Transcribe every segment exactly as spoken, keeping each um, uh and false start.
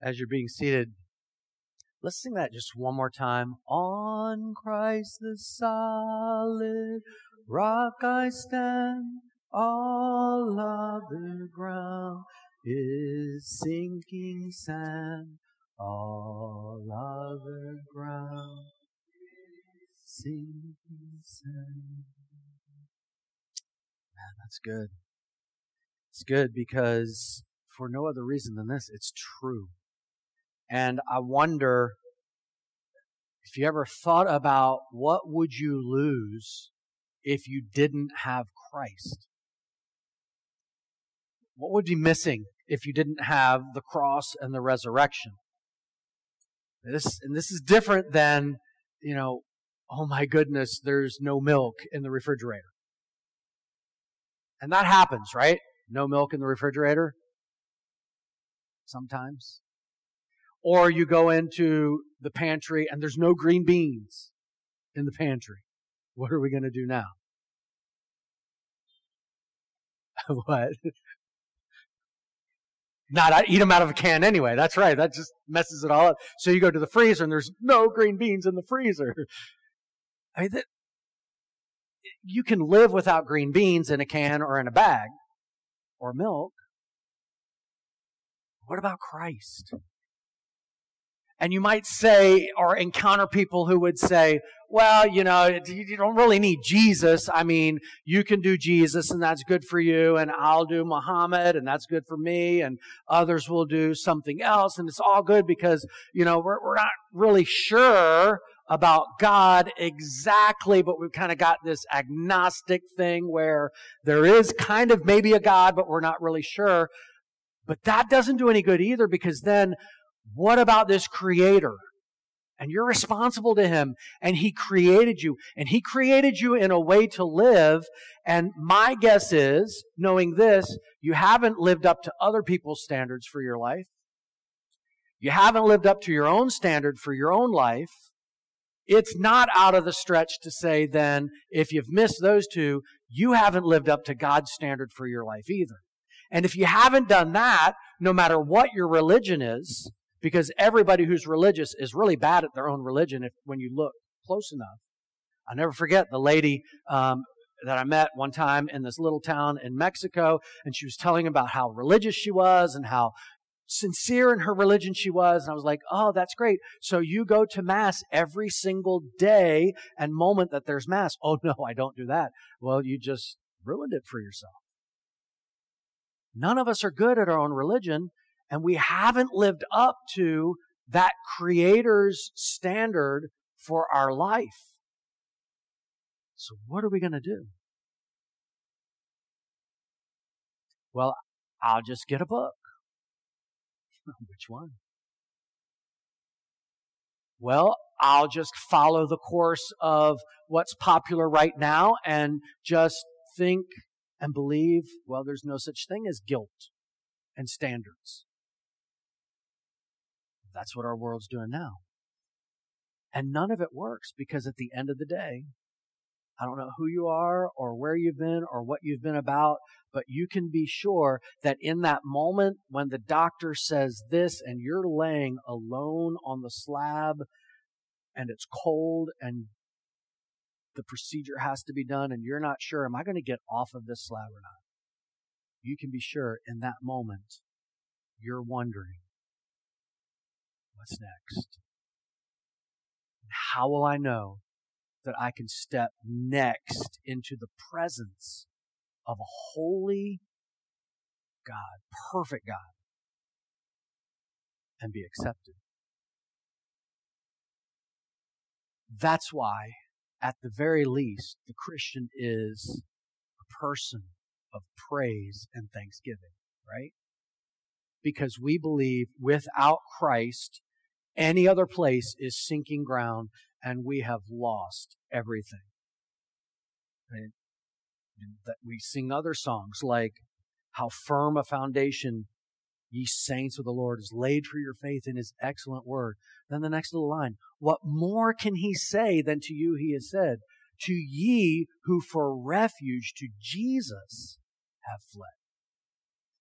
as you're being seated, let's sing that just one more time. On Christ the solid rock I stand, all other ground is sinking sand. All other ground is sinking sand. Man, that's good. It's good because for no other reason than this, it's true. And I wonder if you ever thought about what would you lose if you didn't have Christ? What would be missing if you didn't have the cross and the resurrection? This, and this is different than, you know, oh my goodness, there's no milk in the refrigerator. And that happens, right? No milk in the refrigerator? Sometimes. Or you go into the pantry and there's no green beans in the pantry. What are we going to do now? What? Not I eat them out of a can anyway. That's right. That just messes it all up. So you go to the freezer and there's no green beans in the freezer. I mean, that, you can live without green beans in a can or in a bag or milk. What about Christ? And you might say, or encounter people who would say, well, you know, you don't really need Jesus. I mean, you can do Jesus and that's good for you, and I'll do Muhammad and that's good for me, and others will do something else, and it's all good because, you know, we're, we're not really sure about God exactly, but we've kind of got this agnostic thing where there is kind of maybe a God, but we're not really sure. But that doesn't do any good either, because then what about this Creator? And you're responsible to Him, and He created you, and He created you in a way to live. And my guess is, knowing this, you haven't lived up to other people's standards for your life. You haven't lived up to your own standard for your own life. It's not out of the stretch to say then, if you've missed those two, you haven't lived up to God's standard for your life either. And if you haven't done that, no matter what your religion is, because everybody who's religious is really bad at their own religion if when you look close enough. I'll never forget the lady um, that I met one time in this little town in Mexico, and she was telling about how religious she was and how sincere in her religion she was. And I was like, oh, that's great. So you go to Mass every single day and moment that there's Mass. Oh, no, I don't do that. Well, you just ruined it for yourself. None of us are good at our own religion, and we haven't lived up to that Creator's standard for our life. So what are we going to do? Well, I'll just get a book. Which one? Well, I'll just follow the course of what's popular right now and just think and believe, well, there's no such thing as guilt and standards. That's what our world's doing now. And none of it works, because at the end of the day, I don't know who you are or where you've been or what you've been about, but you can be sure that in that moment when the doctor says this and you're laying alone on the slab and it's cold and the procedure has to be done and you're not sure, am I going to get off of this slab or not? You can be sure in that moment you're wondering, what's next? How will I know that I can step next into the presence of a holy God, perfect God, and be accepted? That's why, at the very least, the Christian is a person of praise and thanksgiving, right? Because we believe without Christ, any other place is sinking ground, and we have lost everything. Right? That we sing other songs like, how firm a foundation, ye saints of the Lord, is laid for your faith in His excellent word. Then the next little line, what more can He say than to you He has said? To ye who for refuge to Jesus have fled.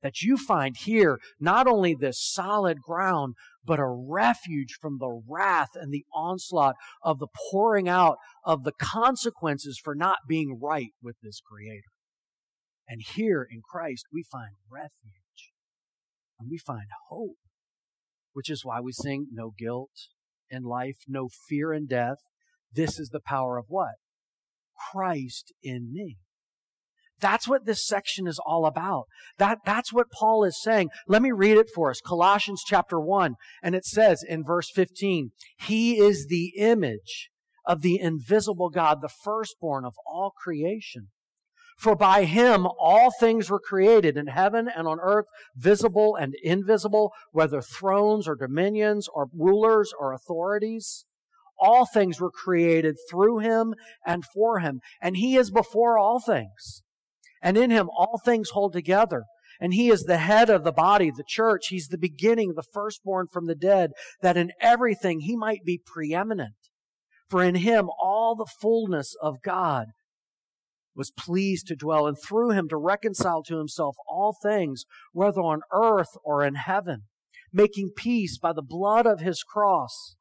That you find here not only this solid ground, but a refuge from the wrath and the onslaught of the pouring out of the consequences for not being right with this Creator. And here in Christ, we find refuge and we find hope, which is why we sing no guilt in life, no fear in death. This is the power of what? Christ in me. That's what this section is all about. That, that's what Paul is saying. Let me read it for us. Colossians chapter one, and it says in verse fifteen, He is the image of the invisible God, the firstborn of all creation. For by Him all things were created in heaven and on earth, visible and invisible, whether thrones or dominions or rulers or authorities. All things were created through Him and for Him, and He is before all things. And in Him all things hold together. And He is the head of the body, the church. He's the beginning, the firstborn from the dead, that in everything He might be preeminent. For in Him all the fullness of God was pleased to dwell, and through Him to reconcile to Himself all things, whether on earth or in heaven, making peace by the blood of His cross.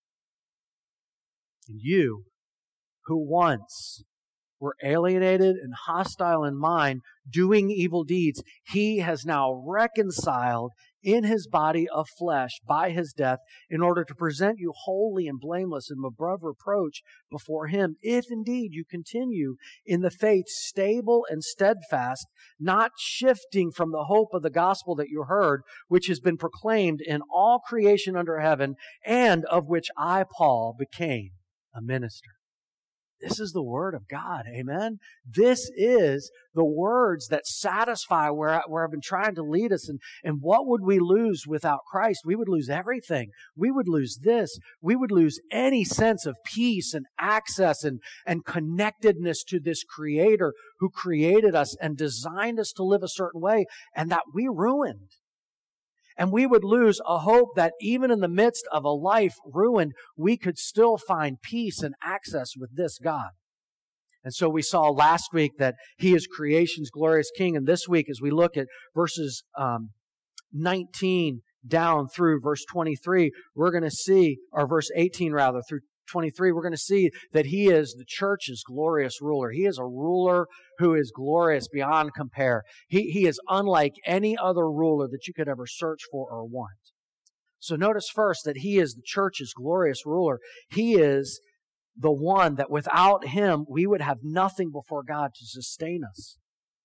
And you, who once were alienated and hostile in mind, doing evil deeds, He has now reconciled in His body of flesh by His death, in order to present you holy and blameless and above reproach before Him, if indeed you continue in the faith, stable and steadfast, not shifting from the hope of the gospel that you heard, which has been proclaimed in all creation under heaven, and of which I, Paul, became a minister. This is the Word of God, amen? This is the words that satisfy where, I, where I've been trying to lead us. And, and what would we lose without Christ? We would lose everything. We would lose this. We would lose any sense of peace and access and, and connectedness to this Creator who created us and designed us to live a certain way, and that we ruined. And we would lose a hope that even in the midst of a life ruined, we could still find peace and access with this God. And so we saw last week that He is creation's glorious King. And this week, as we look at verses um, nineteen down through verse twenty-three, we're going to see, or verse eighteen rather, through twenty-three, we're going to see that He is the church's glorious ruler. He is a ruler who is glorious beyond compare. He, he is unlike any other ruler that you could ever search for or want. So notice first that He is the church's glorious ruler. He is the one that without Him, we would have nothing before God to sustain us.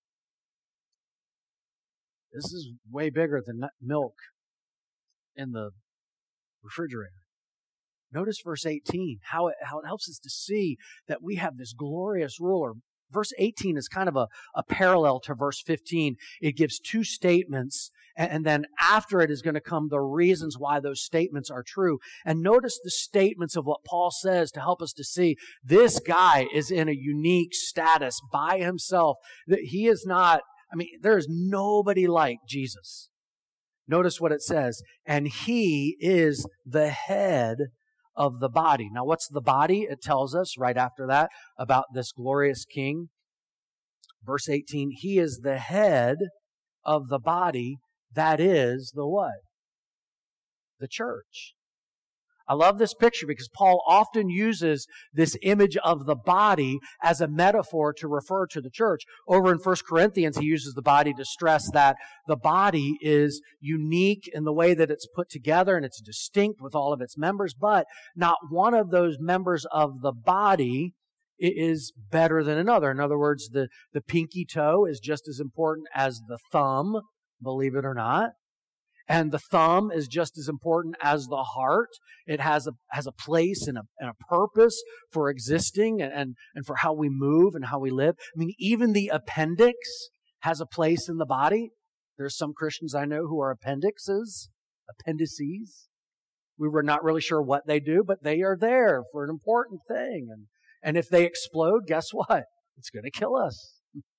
This is way bigger than milk in the refrigerator. Notice verse eighteen, how it, how it helps us to see that we have this glorious ruler. Verse eighteen is kind of a, a parallel to verse fifteen. It gives two statements, and, and then after it is going to come the reasons why those statements are true. And notice the statements of what Paul says to help us to see this guy is in a unique status by himself. That he is not, I mean, there is nobody like Jesus. Notice what it says, and He is the head of the body. Now, what's the body? It tells us right after that about this glorious King. Verse eighteen, He is the head of the body, that is the what? The church. I love this picture because Paul often uses this image of the body as a metaphor to refer to the church. Over in First Corinthians, he uses the body to stress that the body is unique in the way that it's put together and it's distinct with all of its members, but not one of those members of the body is better than another. In other words, the, the pinky toe is just as important as the thumb, believe it or not. And the thumb is just as important as the heart. It has a has a place and a, and a purpose for existing and, and, and for how we move and how we live. I mean, even the appendix has a place in the body. There's some Christians I know who are appendixes, appendices. We were not really sure what they do, but they are there for an important thing. And, and if they explode, guess what? It's going to kill us.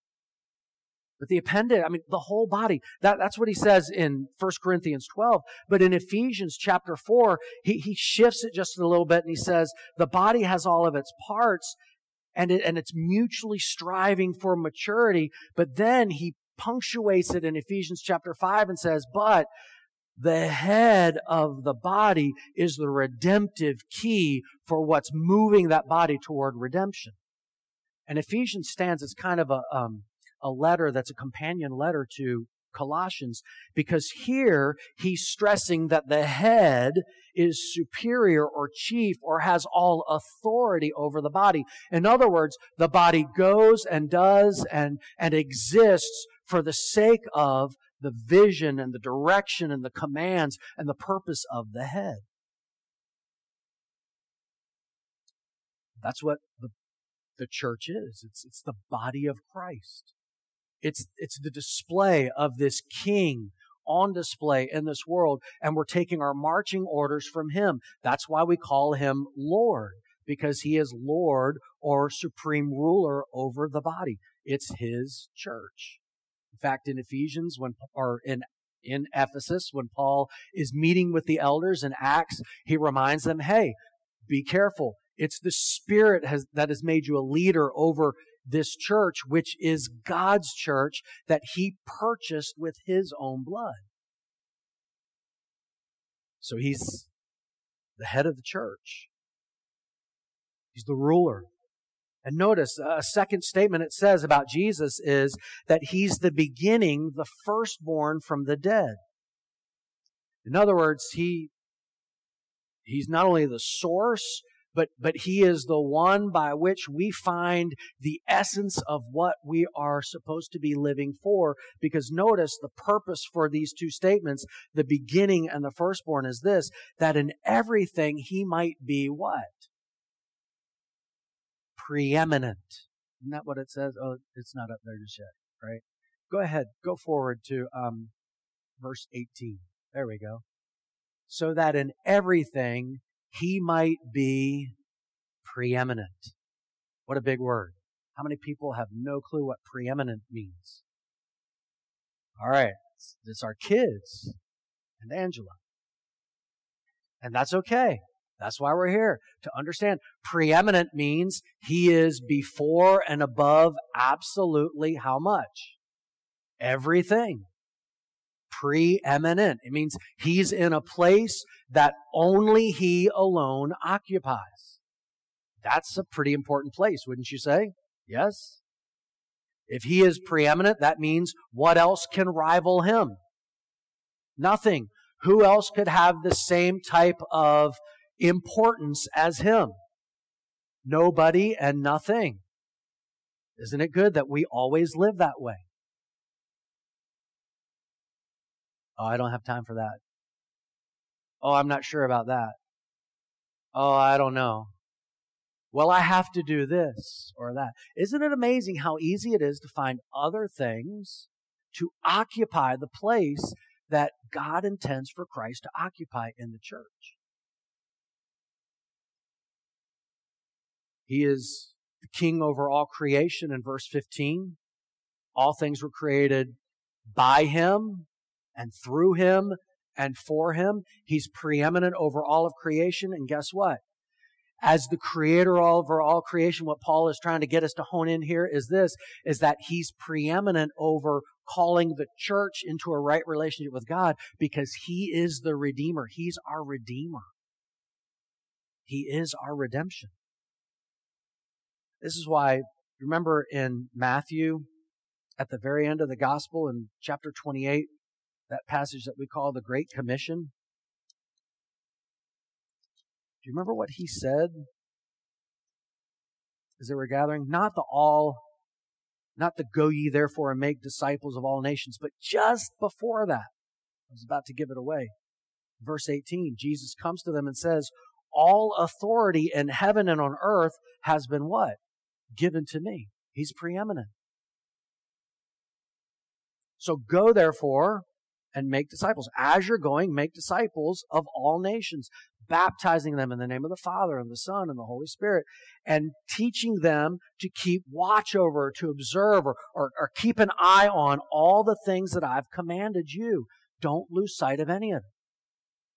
But the appendix, I mean, the whole body, that, that's what he says in First Corinthians twelve. But in Ephesians chapter four, he, he shifts it just a little bit and he says, the body has all of its parts and, it, and it's mutually striving for maturity. But then he punctuates it in Ephesians chapter five and says, but the head of the body is the redemptive key for what's moving that body toward redemption. And Ephesians stands as kind of a, um, a letter that's a companion letter to Colossians, because here he's stressing that the head is superior or chief or has all authority over the body. In other words, the body goes and does and, and exists for the sake of the vision and the direction and the commands and the purpose of the head. That's what the, the church is. It's, it's the body of Christ. It's, it's the display of this king on display in this world, and we're taking our marching orders from him. That's why we call him Lord, because he is Lord or supreme ruler over the body. It's his church. In fact, in Ephesians, when or in in Ephesus, when Paul is meeting with the elders in Acts, he reminds them, hey, be careful. It's the Spirit has, that has made you a leader over this church, which is God's church that he purchased with his own blood. So he's the head of the church. He's the ruler. And notice a second statement it says about Jesus is that he's the beginning, the firstborn from the dead. In other words, he he's not only the source, But, but he is the one by which we find the essence of what we are supposed to be living for. Because notice the purpose for these two statements, the beginning and the firstborn, is this, that in everything he might be what? Preeminent. Isn't that what it says? Oh, it's not up there just yet, right? Go ahead. Go forward to um, verse eighteen. There we go. So that in everything he might be preeminent. What a big word. How many people have no clue what preeminent means? All right. It's, it's our kids and Angela. And that's okay. That's why we're here, to understand. Preeminent means he is before and above absolutely how much? Everything. Preeminent. It means he's in a place that only he alone occupies. That's a pretty important place, wouldn't you say? Yes? If he is preeminent, that means what else can rival him? Nothing. Who else could have the same type of importance as him? Nobody and nothing. Isn't it good that we always live that way? Oh, I don't have time for that. Oh, I'm not sure about that. Oh, I don't know. Well, I have to do this or that. Isn't it amazing how easy it is to find other things to occupy the place that God intends for Christ to occupy in the church? He is the king over all creation in verse fifteen. All things were created by him and through him and for him. He's preeminent over all of creation. And guess what? As the creator over all creation, what Paul is trying to get us to hone in here is this, is that he's preeminent over calling the church into a right relationship with God, because he is the Redeemer. He's our Redeemer. He is our redemption. This is why, remember in Matthew, at the very end of the gospel in chapter twenty-eight, that passage that we call the Great Commission? Do you remember what he said as they were gathering? Not the all, not the go ye therefore and make disciples of all nations, but just before that, I was about to give it away. Verse eighteen, Jesus comes to them and says, all authority in heaven and on earth has been what? Given to me. He's preeminent. So go therefore and make disciples. As you're going, make disciples of all nations, baptizing them in the name of the Father and the Son and the Holy Spirit, and teaching them to keep watch over, to observe, or, or, or keep an eye on all the things that I've commanded you. Don't lose sight of any of it.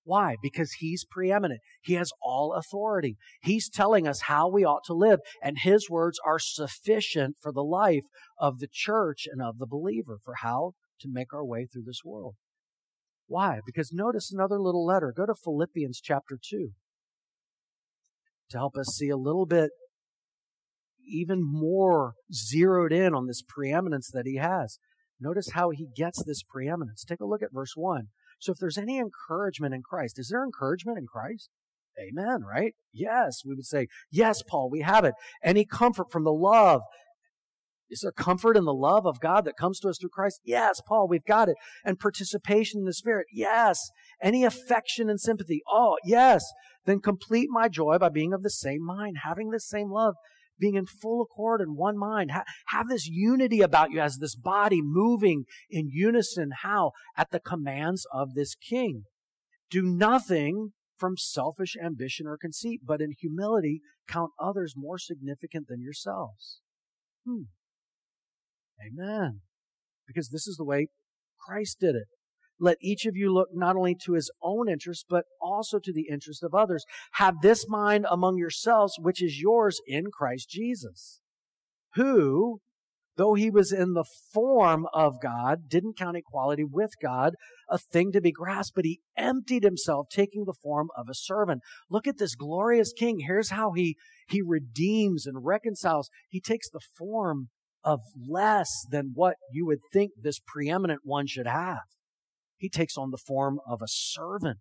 Why? Because He's preeminent. He has all authority. He's telling us how we ought to live, and His words are sufficient for the life of the church and of the believer, for how to make our way through this world. Why? Because notice another little letter. Go to Philippians chapter two to help us see a little bit even more zeroed in on this preeminence that He has. Notice how He gets this preeminence. Take a look at verse one. So if there's any encouragement in Christ, is there encouragement in Christ? Amen, right? Yes, we would say, yes, Paul, we have it. Any comfort from the love. Is there comfort in the love of God that comes to us through Christ? Yes, Paul, we've got it. And participation in the Spirit? Yes. Any affection and sympathy? Oh, yes. Then complete my joy by being of the same mind, having the same love, being in full accord in one mind. Ha- have this unity about you as this body moving in unison. How? At the commands of this King. Do nothing from selfish ambition or conceit, but in humility count others more significant than yourselves. Hmm. Amen. Because this is the way Christ did it. Let each of you look not only to his own interest, but also to the interest of others. Have this mind among yourselves, which is yours in Christ Jesus, who, though he was in the form of God, didn't count equality with God a thing to be grasped, but he emptied himself, taking the form of a servant. Look at this glorious King. Here's how he, he redeems and reconciles. He takes the form of less than what you would think this preeminent one should have. He takes on the form of a servant.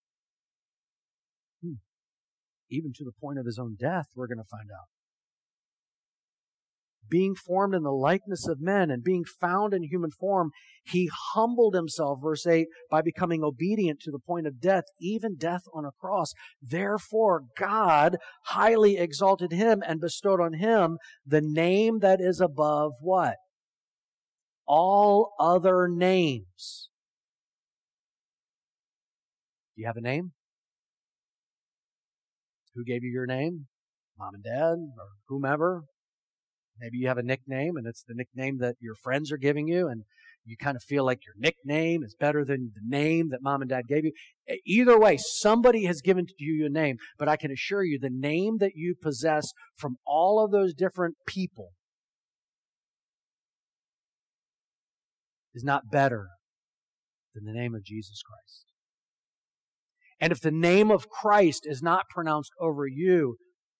Hmm. Even to the point of his own death, we're going to find out. Being formed in the likeness of men and being found in human form, he humbled himself, verse eight, by becoming obedient to the point of death, even death on a cross. Therefore, God highly exalted him and bestowed on him the name that is above what? All other names. Do you have a name? Who gave you your name? Mom and dad or whomever? Maybe you have a nickname and it's the nickname that your friends are giving you and you kind of feel like your nickname is better than the name that mom and dad gave you. Either way, somebody has given you a name, but I can assure you the name that you possess from all of those different people is not better than the name of Jesus Christ. And if the name of Christ is not pronounced over you,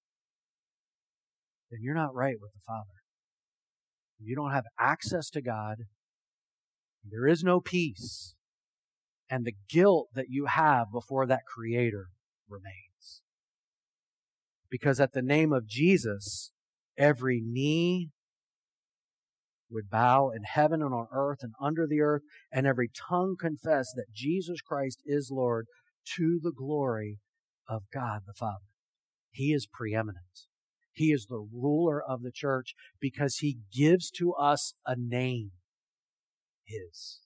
then you're not right with the Father. You don't have access to God. There is no peace. And the guilt that you have before that Creator remains. Because at the name of Jesus, every knee would bow in heaven and on earth and under the earth, and every tongue confess that Jesus Christ is Lord, to the glory of God the Father. He is preeminent. He is the ruler of the church because he gives to us a name, His.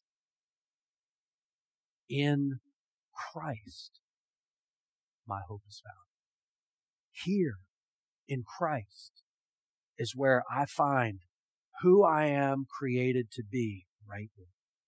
In Christ, my hope is found. Here, in Christ, is where I find who I am created to be rightly.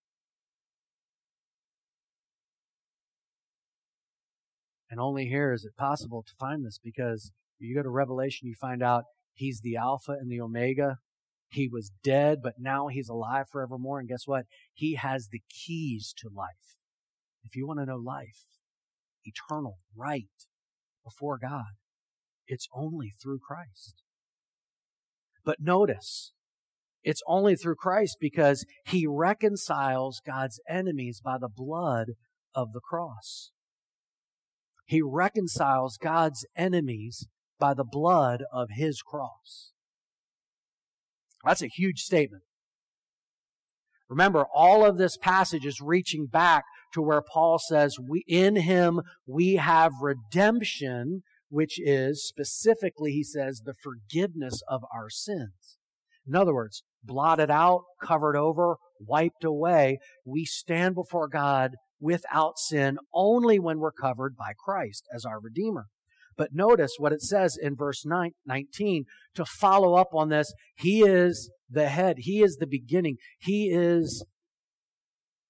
And only here is it possible to find this because you go to Revelation, you find out He's the Alpha and the Omega. He was dead, but now He's alive forevermore. And guess what? He has the keys to life. If you want to know life, eternal, right, before God, it's only through Christ. But notice, it's only through Christ because He reconciles God's enemies by the blood of the cross. He reconciles God's enemies by the blood of His cross. That's a huge statement. Remember, all of this passage is reaching back to where Paul says, we, in Him we have redemption, which is specifically, he says, the forgiveness of our sins. In other words, blotted out, covered over, wiped away. We stand before God without sin only when we're covered by Christ as our Redeemer. But notice what it says in verse nine, nineteen to follow up on this. He is the head. He is the beginning. He is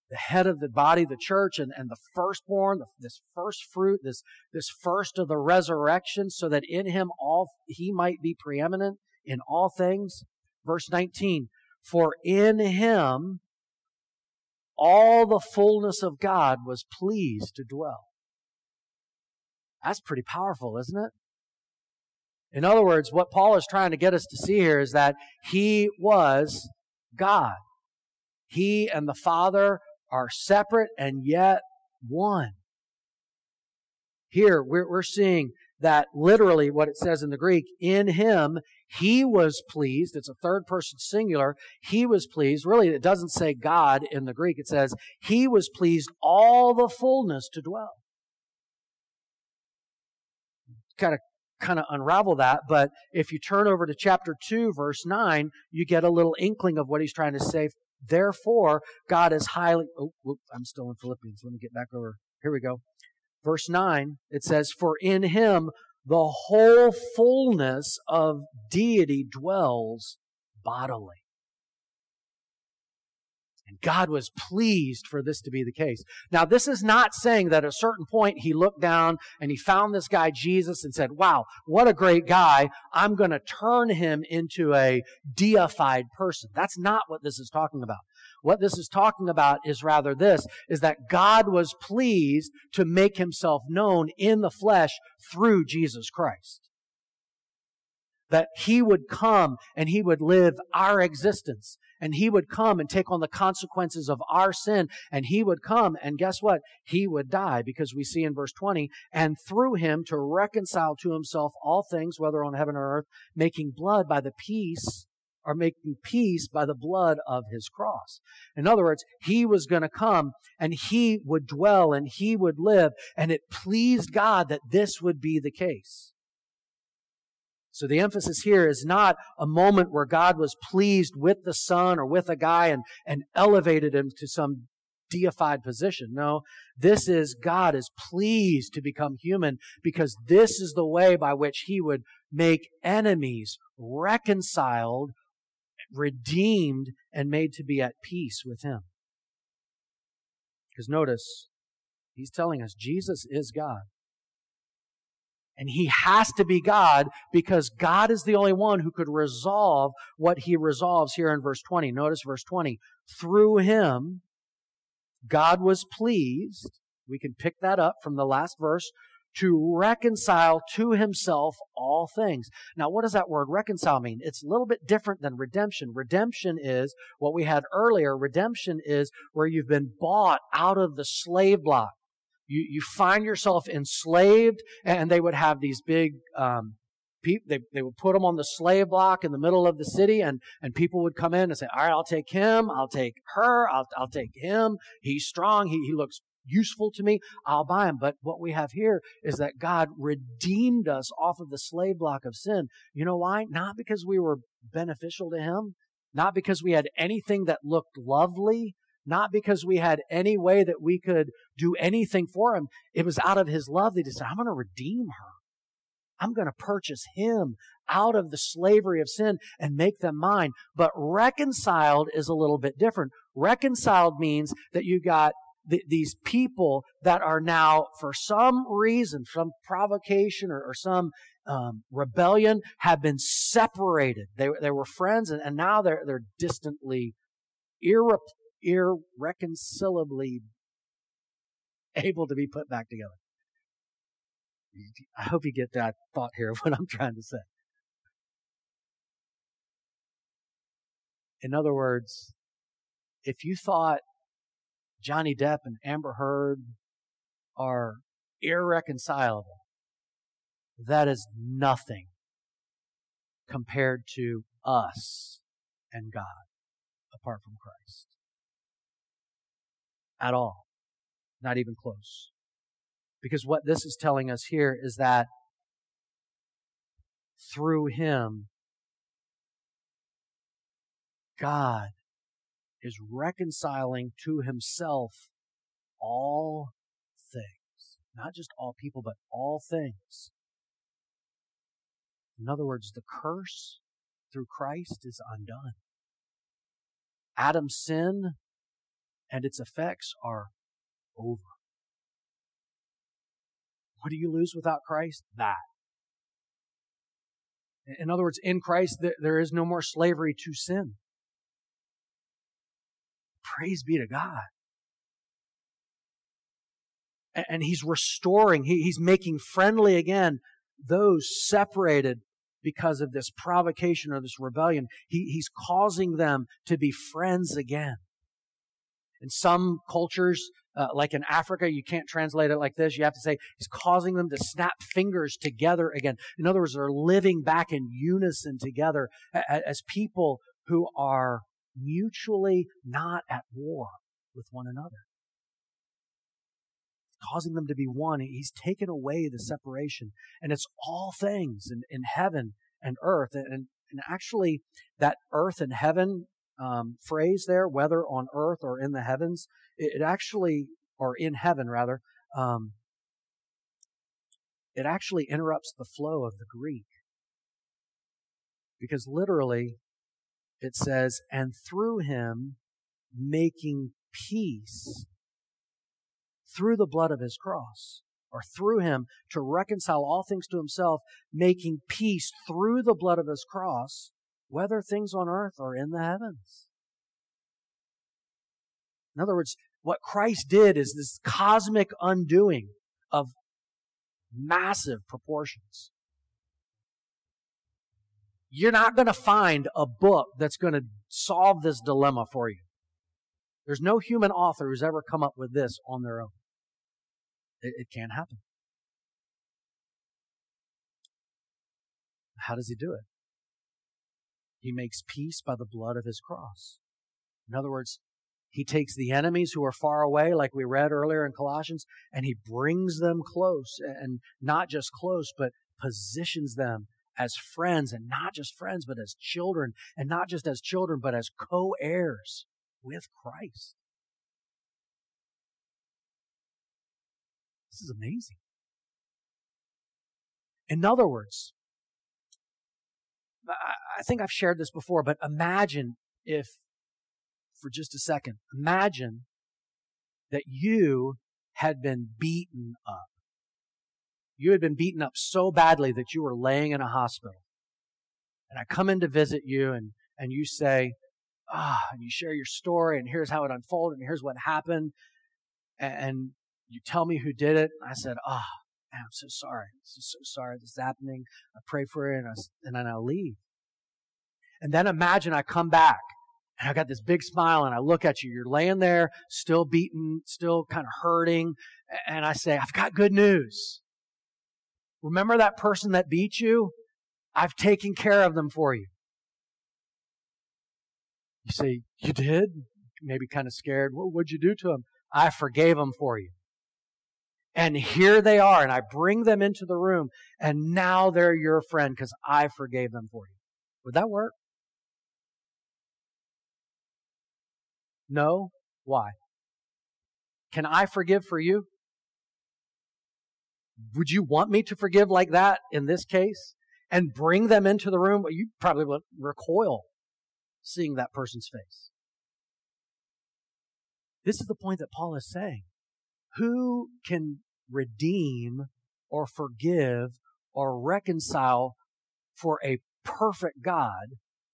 the head of the body, the church, and, and the firstborn, this first fruit, this, this first of the resurrection, so that in him all he might be preeminent in all things. Verse nineteen, for in him all the fullness of God was pleased to dwell. That's pretty powerful, isn't it? In other words, what Paul is trying to get us to see here is that he was God. He and the Father are separate and yet one. Here, we're, we're seeing that literally what it says in the Greek, in him, he was pleased. It's a third person singular. He was pleased. Really, it doesn't say God in the Greek. It says, he was pleased all the fullness to dwell. Kind of kind of unravel that, but if you turn over to chapter two, verse nine, you get a little inkling of what he's trying to say. Therefore, God is highly... Oh, whoop, I'm still in Philippians. Let me get back over. Here we go. Verse nine, it says, for in him the whole fullness of deity dwells bodily. And God was pleased for this to be the case. Now, this is not saying that at a certain point he looked down and he found this guy Jesus and said, wow, what a great guy. I'm going to turn him into a deified person. That's not what this is talking about. What this is talking about is rather this, is that God was pleased to make himself known in the flesh through Jesus Christ. That he would come and he would live our existence. And he would come and take on the consequences of our sin. And he would come and guess what? He would die, because we see in verse twenty, and through him to reconcile to himself all things, whether on heaven or earth, making blood by the peace, or making peace by the blood of his cross. In other words, he was going to come and he would dwell and he would live. And it pleased God that this would be the case. So the emphasis here is not a moment where God was pleased with the Son or with a guy and, and elevated him to some deified position. No, this is God is pleased to become human, because this is the way by which he would make enemies reconciled, redeemed, and made to be at peace with him. Because notice, he's telling us Jesus is God. And he has to be God, because God is the only one who could resolve what he resolves here in verse twenty. Notice verse twenty. Through him, God was pleased, we can pick that up from the last verse, to reconcile to himself all things. Now, what does that word reconcile mean? It's a little bit different than redemption. Redemption is what we had earlier. Redemption is where you've been bought out of the slave block. You you find yourself enslaved, and they would have these big, um, pe- they they would put them on the slave block in the middle of the city, and, and people would come in and say, all right, I'll take him, I'll take her, I'll I'll take him. He's strong, he he looks useful to me, I'll buy him. But what we have here is that God redeemed us off of the slave block of sin. You know why? Not because we were beneficial to him, not because we had anything that looked lovely, not because we had any way that we could do anything for him. It was out of his love that he said, I'm going to redeem her. I'm going to purchase him out of the slavery of sin and make them mine. But reconciled is a little bit different. Reconciled means that you got th- these people that are now, for some reason, some provocation or, or some um, rebellion, have been separated. They, they were friends, and, and now they're, they're distantly irreplaceable. irreconcilably able to be put back together. I hope you get that thought here, what I'm trying to say. In other words, if you thought Johnny Depp and Amber Heard are irreconcilable, that is nothing compared to us and God apart from Christ. At all. Not even close. Because what this is telling us here is that through him, God is reconciling to himself all things. Not just all people, but all things. In other words, the curse through Christ is undone. Adam's sin and its effects are over. What do you lose without Christ? That. In other words, in Christ, there is no more slavery to sin. Praise be to God. And He's restoring, He's making friendly again those separated because of this provocation or this rebellion. He, he's causing them to be friends again. In some cultures, uh, like in Africa, you can't translate it like this. You have to say, He's causing them to snap fingers together again. In other words, they're living back in unison together as people who are mutually not at war with one another. Causing them to be one. He's taken away the separation. And it's all things in, in heaven and earth. And, and actually, that earth and heaven um, phrase there, whether on earth or in the heavens, it, it actually, or in heaven rather, um, it actually interrupts the flow of the Greek. Because literally, it says, and through Him making peace through the blood of His cross, or through Him to reconcile all things to Himself, making peace through the blood of His cross, whether things on earth or in the heavens. In other words, what Christ did is this cosmic undoing of massive proportions. You're not going to find a book that's going to solve this dilemma for you. There's no human author who's ever come up with this on their own. It, it can't happen. How does He do it? He makes peace by the blood of His cross. In other words, He takes the enemies who are far away, like we read earlier in Colossians, and He brings them close, and not just close, but positions them as friends, and not just friends, but as children, and not just as children, but as co-heirs with Christ. This is amazing. In other words, I think I've shared this before, but imagine if, for just a second, imagine that you had been beaten up. You had been beaten up so badly that you were laying in a hospital. And I come in to visit you, and, and you say, ah, and you share your story, and here's how it unfolded, and here's what happened. And, and you tell me who did it. I said, ah, oh, man, I'm so sorry. I'm so, so sorry this is happening. I pray for you, and, I, and then I leave. And then imagine I come back, and I got this big smile, and I look at you. You're laying there, still beaten, still kind of hurting, and I say, I've got good news. Remember that person that beat you? I've taken care of them for you. You say, you did? Maybe kind of scared. What would you do to them? I forgave them for you. And here they are, and I bring them into the room, and now they're your friend because I forgave them for you. Would that work? No? Why? Can I forgive for you? Would you want me to forgive like that in this case and bring them into the room? You probably would recoil seeing that person's face. This is the point that Paul is saying. Who can redeem or forgive or reconcile for a perfect God?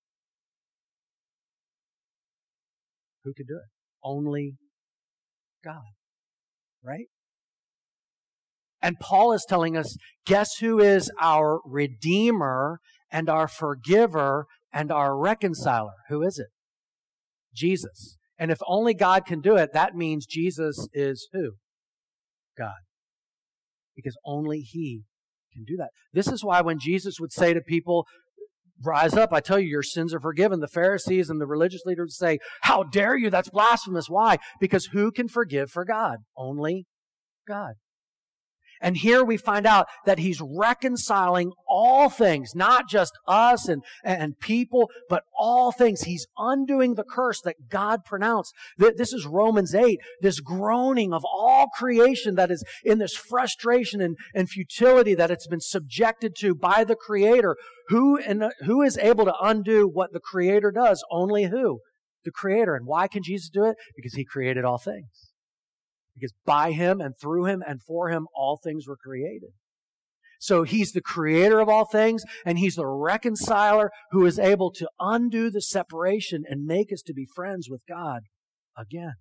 Who could do it? Only God, right? And Paul is telling us, guess who is our Redeemer and our Forgiver and our Reconciler? Who is it? Jesus. And if only God can do it, that means Jesus is who? God. Because only He can do that. This is why when Jesus would say to people, rise up, I tell you, your sins are forgiven. The Pharisees and the religious leaders would say, how dare you? That's blasphemous. Why? Because who can forgive for God? Only God. And here we find out that He's reconciling all things, not just us and, and people, but all things. He's undoing the curse that God pronounced. This is Romans eight, this groaning of all creation that is in this frustration and, and futility that it's been subjected to by the Creator. Who, and who is able to undo what the Creator does? Only who? the creator. And why can Jesus do it? Because he created all things. Because by him and through him and for him, all things were created. So he's the creator of all things, and he's the reconciler who is able to undo the separation and make us to be friends with God again.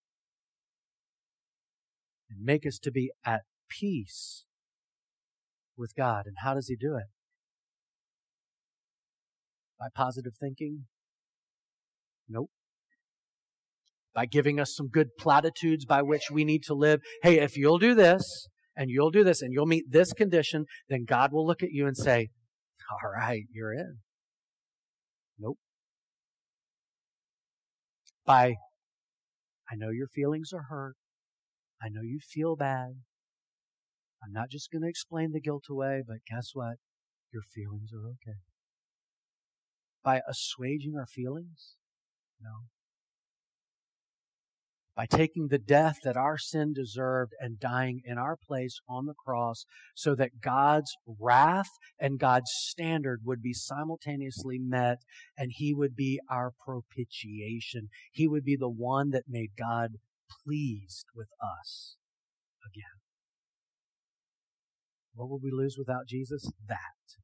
And make us to be at peace with God. And how does he do it? By positive thinking? Nope. By giving us some good platitudes by which we need to live. Hey, if you'll do this, and you'll do this, and you'll meet this condition, then God will look at you and say, all right, you're in. Nope. By, I know your feelings are hurt. I know you feel bad. I'm not just going to explain the guilt away, but guess what? Your feelings are okay. By assuaging our feelings? No. By taking the death that our sin deserved and dying in our place on the cross so that God's wrath and God's standard would be simultaneously met, and he would be our propitiation. He would be the one that made God pleased with us again. What would we lose without Jesus? That.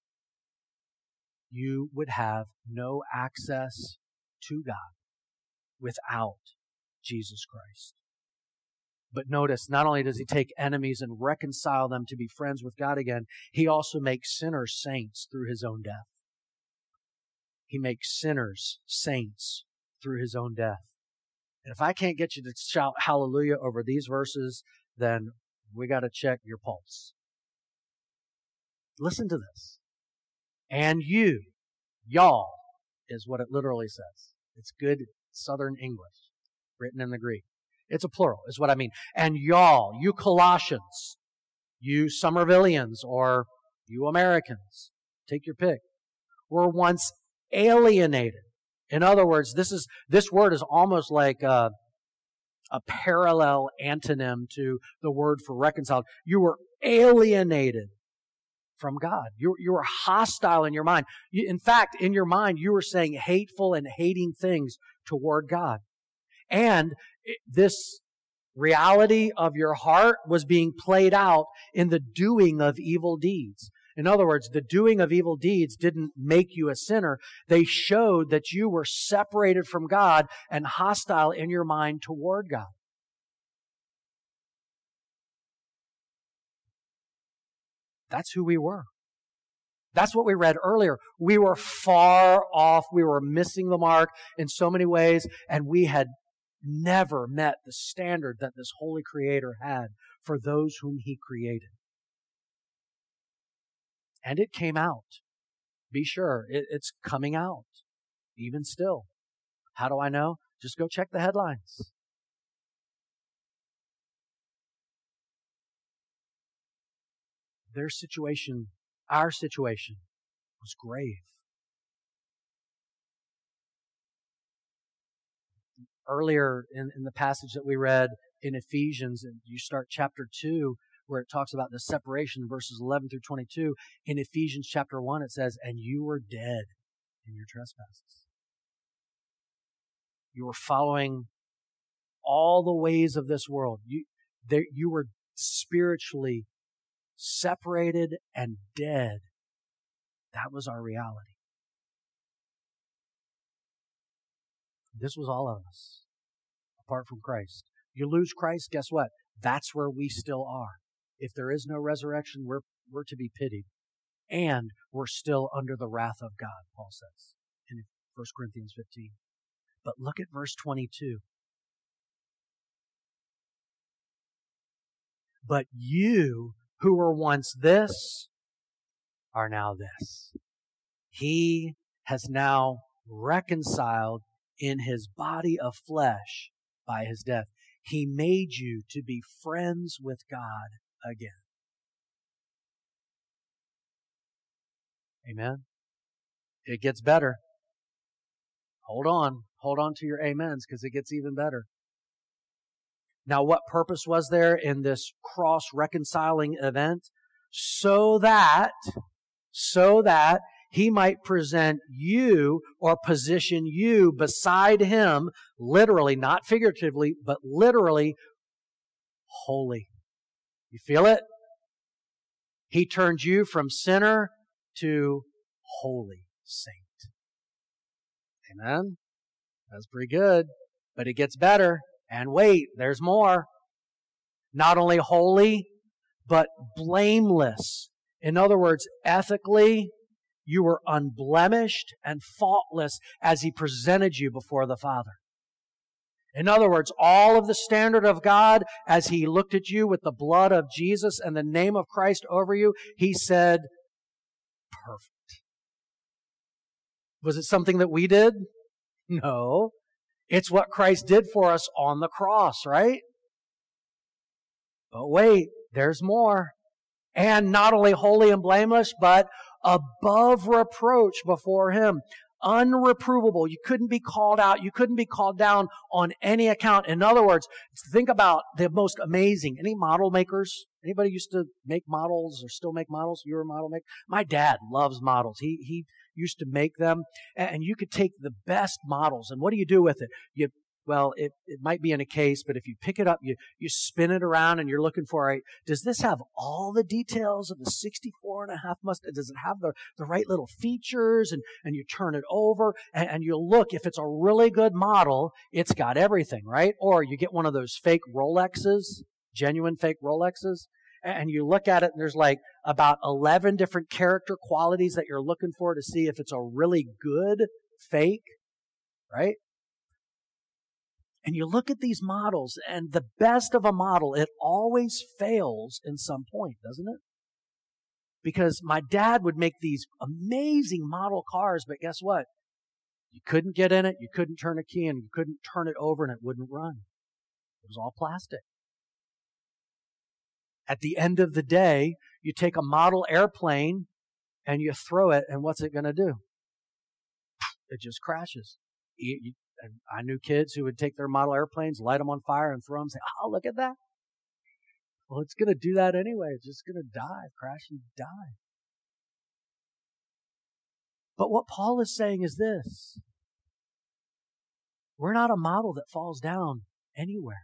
You would have no access to God without Jesus Christ. But notice, not only does he take enemies and reconcile them to be friends with God again, he also makes sinners saints through his own death. He makes sinners saints through his own death. And if I can't get you to shout hallelujah over these verses, then we got to check your pulse. Listen to this. And you, y'all, is what it literally says. It's good Southern English, written in the Greek. It's a plural, is what I mean. And y'all, you Colossians, you Somervillians, or you Americans, take your pick, were once alienated. In other words, this is this word is almost like a, a parallel antonym to the word for reconciled. You were alienated from God. You, you were hostile in your mind. You, in fact, in your mind, you were saying hateful and hating things toward God. And this reality of your heart was being played out in the doing of evil deeds. In other words, the doing of evil deeds didn't make you a sinner. They showed that you were separated from God and hostile in your mind toward God. That's who we were. That's what we read earlier. We were far off. We were missing the mark in so many ways, and we had never met the standard that this holy Creator had for those whom He created. And it came out. Be sure, it, it's coming out, even still. How do I know? Just go check the headlines. Their situation, our situation, was grave. Earlier in, in the passage that we read in Ephesians, and you start chapter two, where it talks about the separation, verses eleven through twenty-two. In Ephesians chapter one, it says, and you were dead in your trespasses. You were following all the ways of this world. You, there, you were spiritually separated and dead. That was our reality. This was all of us, apart from Christ. You lose Christ, guess what? That's where we still are. If there is no resurrection, we're, we're to be pitied. And we're still under the wrath of God, Paul says in First Corinthians fifteen. But look at verse twenty-two. But you who were once this are now this. He has now reconciled in His body of flesh by His death. He made you to be friends with God again. Amen. It gets better. Hold on. Hold on to your amens, because it gets even better. Now, what purpose was there in this cross-reconciling event? So that, so that He might present you or position you beside Him, literally, not figuratively, but literally, holy. You feel it? He turns you from sinner to holy saint. Amen? That's pretty good. But it gets better. And wait, there's more. Not only holy, but blameless. In other words, ethically, you were unblemished and faultless as He presented you before the Father. In other words, all of the standard of God, as He looked at you with the blood of Jesus and the name of Christ over you, He said, perfect. Was it something that we did? No. It's what Christ did for us on the cross, right? But wait, there's more. And not only holy and blameless, but above reproach before Him. Unreprovable. You couldn't be called out. You couldn't be called down on any account. In other words, think about the most amazing. Any model makers? Anybody used to make models or still make models? You were a model maker? My dad loves models. He he used to make them. And you could take the best models. And what do you do with it? You Well, it, it might be in a case, but if you pick it up, you, you spin it around and you're looking for, a, does this have all the details of the sixty-four and a half Mustang? Does it have the, the right little features? And, and you turn it over and, and you look, if it's a really good model, it's got everything, right? Or you get one of those fake Rolexes, genuine fake Rolexes, and you look at it and there's like about eleven different character qualities that you're looking for to see if it's a really good fake, right? And you look at these models, and the best of a model, it always fails in some point, doesn't it? Because my dad would make these amazing model cars, but guess what? You couldn't get in it, you couldn't turn a key, and you couldn't turn it over, and it wouldn't run. It was all plastic. At the end of the day, you take a model airplane, and you throw it, and what's it going to do? It just crashes. You, you, And I knew kids who would take their model airplanes, light them on fire, and throw them and say, oh, look at that. Well, it's going to do that anyway. It's just going to die, crash and die. But what Paul is saying is this. We're not a model that falls down anywhere.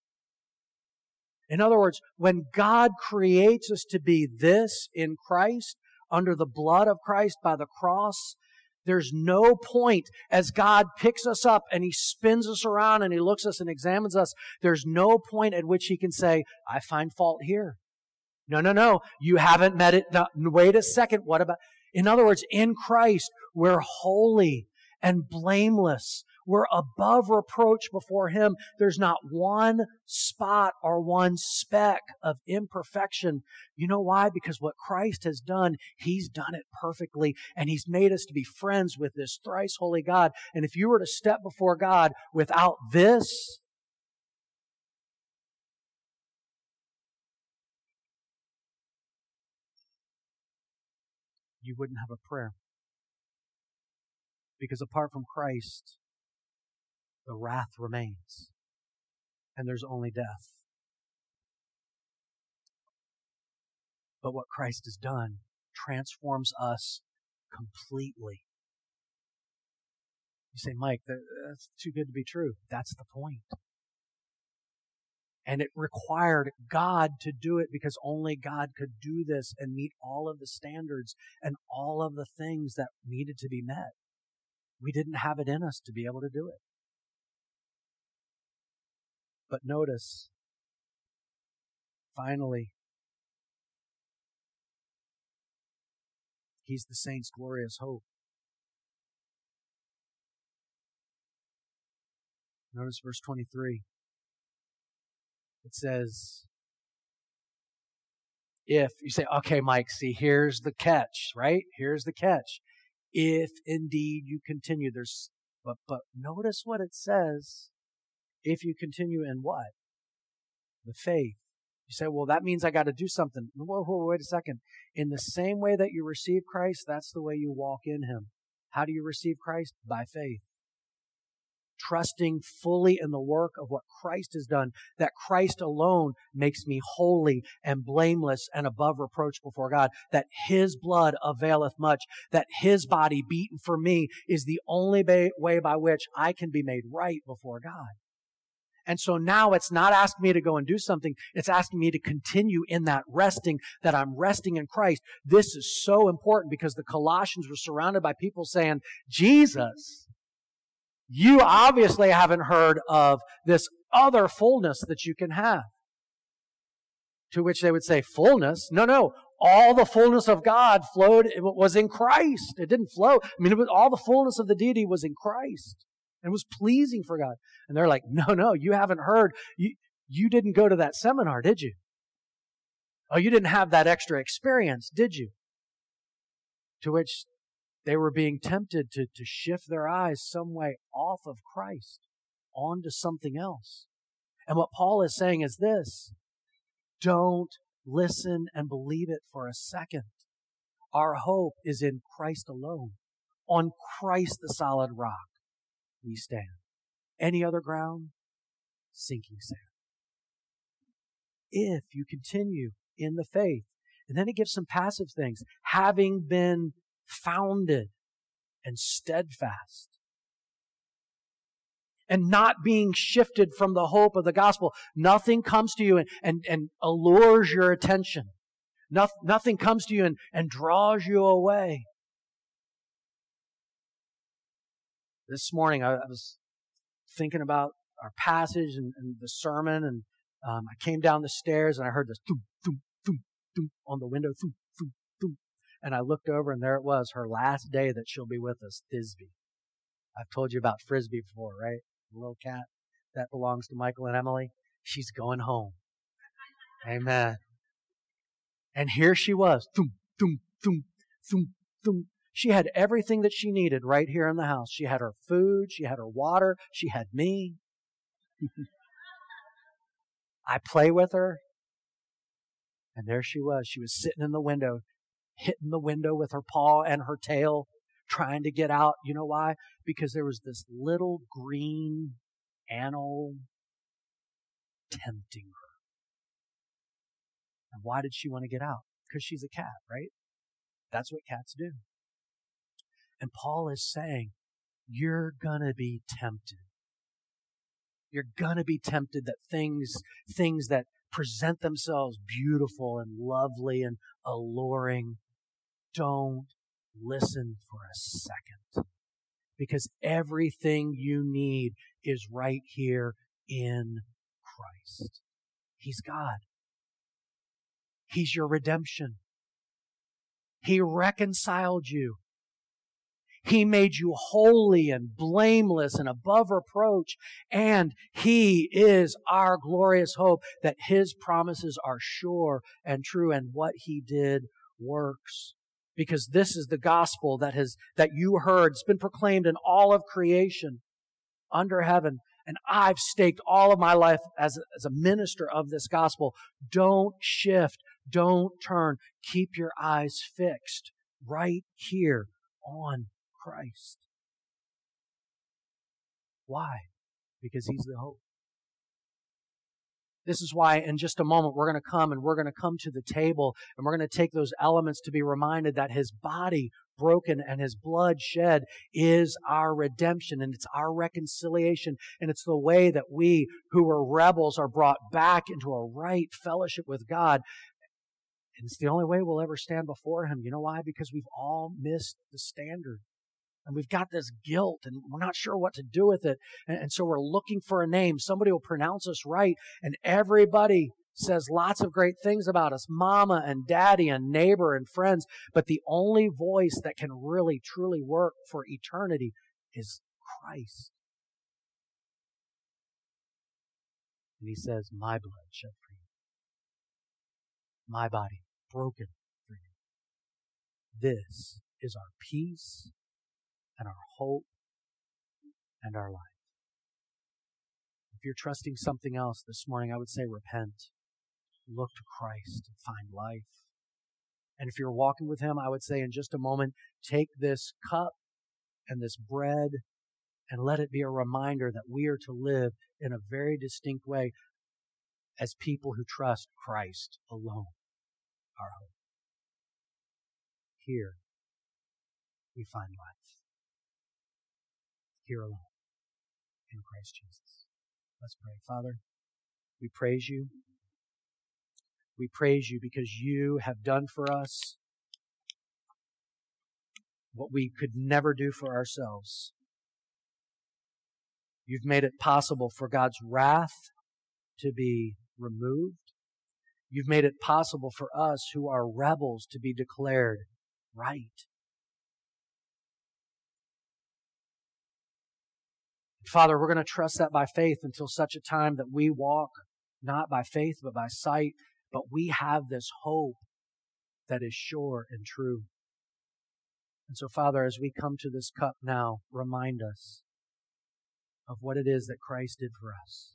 In other words, when God creates us to be this in Christ, under the blood of Christ by the cross, there's no point as God picks us up and He spins us around and He looks us and examines us. There's no point at which He can say, I find fault here. No, no, no. You haven't met it. No, wait a second. What about? In other words, in Christ, we're holy and blameless. We're above reproach before Him. There's not one spot or one speck of imperfection. You know why? Because what Christ has done, He's done it perfectly, and He's made us to be friends with this thrice holy God. And if you were to step before God without this, you wouldn't have a prayer. Because apart from Christ, the wrath remains, and there's only death. But what Christ has done transforms us completely. You say, Mike, that's too good to be true. That's the point. And it required God to do it because only God could do this and meet all of the standards and all of the things that needed to be met. We didn't have it in us to be able to do it. But notice, finally, He's the saint's glorious hope. Notice verse twenty-three. It says, if, you say, okay, Mike, see, here's the catch, right? Here's the catch. If indeed you continue, there's, but, but notice what it says. If you continue in what? The faith. You say, well, that means I got to do something. Whoa, whoa, wait a second. In the same way that you receive Christ, that's the way you walk in Him. How do you receive Christ? By faith. trusting fully in the work of what Christ has done, that Christ alone makes me holy and blameless and above reproach before God, that His blood availeth much, that His body beaten for me is the only way by which I can be made right before God. And so now it's not asking me to go and do something. It's asking me to continue in that resting, that I'm resting in Christ. This is so important because the Colossians were surrounded by people saying, Jesus, you obviously haven't heard of this other fullness that you can have. To which they would say, fullness? No, no. All the fullness of God flowed, it was in Christ. It didn't flow. I mean, it was, all the fullness of the deity was in Christ. And it was pleasing for God. And they're like, no, no, you haven't heard. You, you didn't go to that seminar, did you? Oh, you didn't have that extra experience, did you? To which they were being tempted to, to shift their eyes some way off of Christ onto something else. And what Paul is saying is this: don't listen and believe it for a second. Our hope is in Christ alone. On Christ, the solid rock, we stand. Any other ground, sinking sand. If you continue in the faith, and then it gives some passive things, having been founded and steadfast, and not being shifted from the hope of the gospel. Nothing comes to you and, and, and allures your attention. No, nothing comes to you and, and draws you away. This morning I, I was thinking about our passage and, and the sermon, and um, I came down the stairs and I heard this thump, thump, thump, thump on the window, thump, thump, thump. And I looked over and there it was, her last day that she'll be with us, Thisbe. I've told you about Frisbee before, right? The little cat that belongs to Michael and Emily. She's going home. Amen. And here she was. Thump, thump, thump, thump, thump. She had everything that she needed right here in the house. She had her food. She had her water. She had me. I play with her. And there she was. She was sitting in the window, hitting the window with her paw and her tail, trying to get out. You know why? Because there was this little green animal tempting her. And why did she want to get out? Because she's a cat, right? That's what cats do. And Paul is saying, you're going to be tempted. You're going to be tempted that things, things that present themselves beautiful and lovely and alluring, don't listen for a second. Because everything you need is right here in Christ. He's God. He's your redemption. He reconciled you. He made you holy and blameless and above reproach. And He is our glorious hope that His promises are sure and true, and what He did works. Because this is the gospel that has that you heard. It's been proclaimed in all of creation under heaven. And I've staked all of my life as a, as a minister of this gospel. Don't shift. Don't turn. Keep your eyes fixed right here on Christ. Why? Because He's the hope. This is why in just a moment we're going to come and we're going to come to the table and we're going to take those elements to be reminded that His body broken and His blood shed is our redemption, and it's our reconciliation, and it's the way that we who were rebels are brought back into a right fellowship with God. And it's the only way we'll ever stand before Him. You know why? Because we've all missed the standard. And we've got this guilt, and we're not sure what to do with it. And, and so we're looking for a name. Somebody will pronounce us right, and everybody says lots of great things about us, mama and daddy and neighbor and friends. But the only voice that can really, truly work for eternity is Christ. And He says, my blood shed for you. My body broken for you. This is our peace and our hope and our life. If you're trusting something else this morning, I would say repent. Look to Christ and find life. And if you're walking with Him, I would say in just a moment, take this cup and this bread And let it be a reminder that we are to live in a very distinct way as people who trust Christ alone, our hope. Here we find life. Here alone, in Christ Jesus. Let's pray. Father, we praise you. We praise you because you have done for us what we could never do for ourselves. You've made it possible for God's wrath to be removed. You've made it possible for us who are rebels to be declared right. Father, we're going to trust that by faith until such a time that we walk not by faith but by sight, but we have this hope that is sure and true. And so, Father, as we come to this cup now, remind us of what it is that Christ did for us.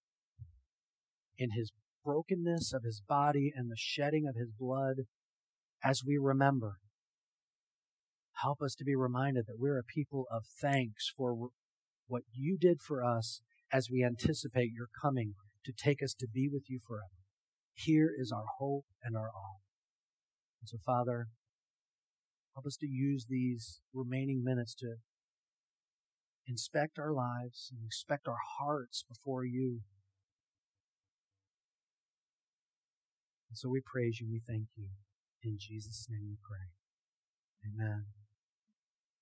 In His brokenness of His body and the shedding of His blood, as we remember, help us to be reminded that we're a people of thanks for what you did for us as we anticipate your coming to take us to be with you forever. Here is our hope and our all. And so, Father, help us to use these remaining minutes to inspect our lives and inspect our hearts before you. And so we praise you and we thank you. In Jesus' name we pray. Amen.